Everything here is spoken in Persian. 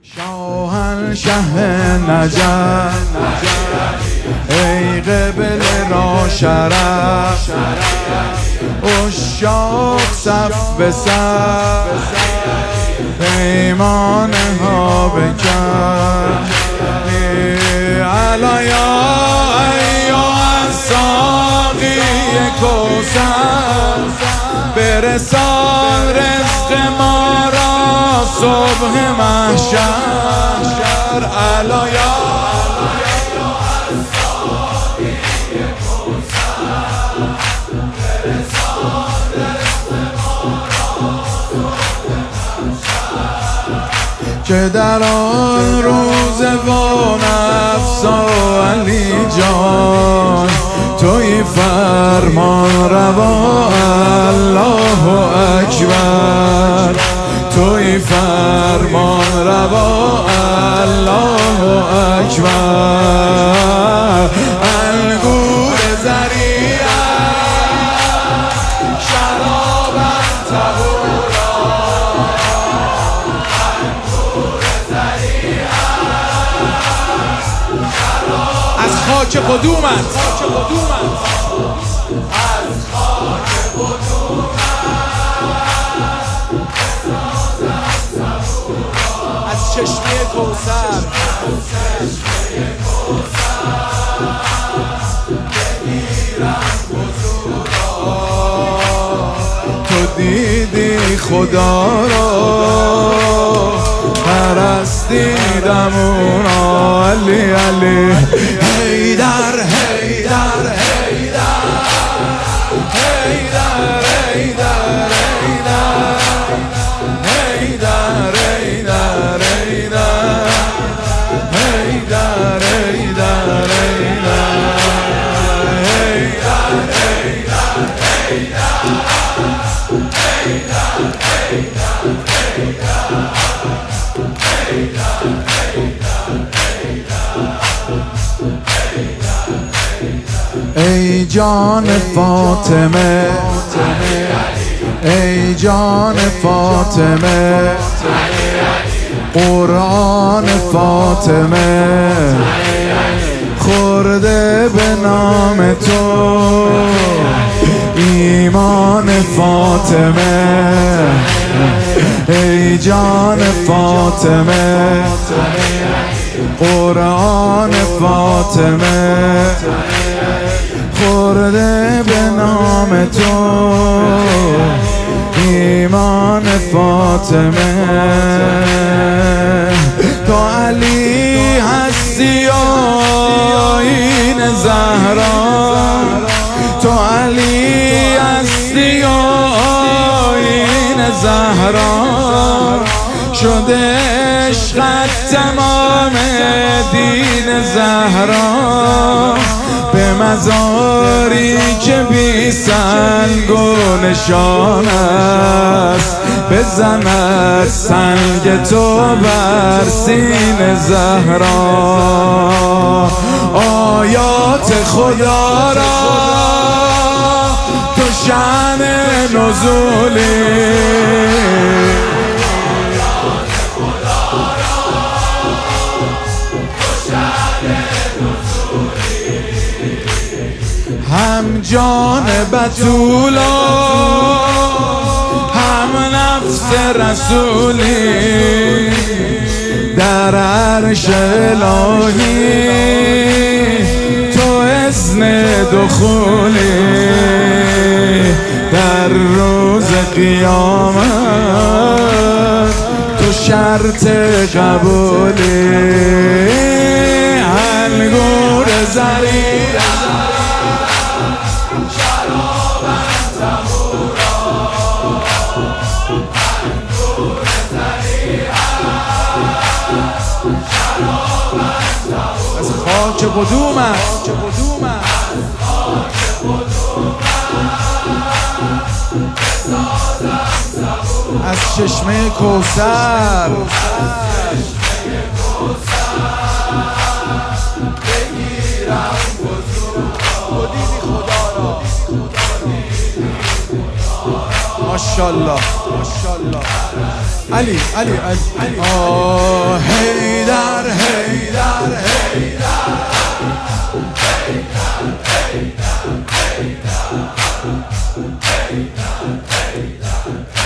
شاهنشه نجف ای قبل را شرف اشاق صف به صف پیمانه ها بکن علایا ایها ساقی کوثر برسان رزق ما را صبح محشر علایا که در آن روز و نفسا علی جان توی فرمان روا الله اکبر توی فرمان روا الله اکبر انگور ذریعه شراب طهورا از خاک قدومت از چشمه کوثر تو دیدی خدا را پرستیدم اونا علی علی حیدر حیدر حیدر حیدر حیدر حیدر حیدر حیدر حیدر ای جان فاطمه ای جان فاطمه قرآن فاطمه خورده به نام تو ایمان فاطمه ای جان فاطمه قرآن فاطمه خورده به نام تو ایمان فاطمه تو علی هستی آیین زهرا تو علی هستی آیین زهرا شده عشقت تمام دین زهرا به مزاری که بی سنگ و نشان است بزند سنگ تو بر سین زهرا آیات خدا را تو شأن نزولی هم جان بطولا هم نفس رسولی در عرش الهی تو اذن دخولی در روز قیامت تو شرط قبولی انگور ذریعه از خاک قدومت از چشمه کوثر بگیرم تو دیدی خدا را ماشاءالله ماشاءالله علی علی علی ای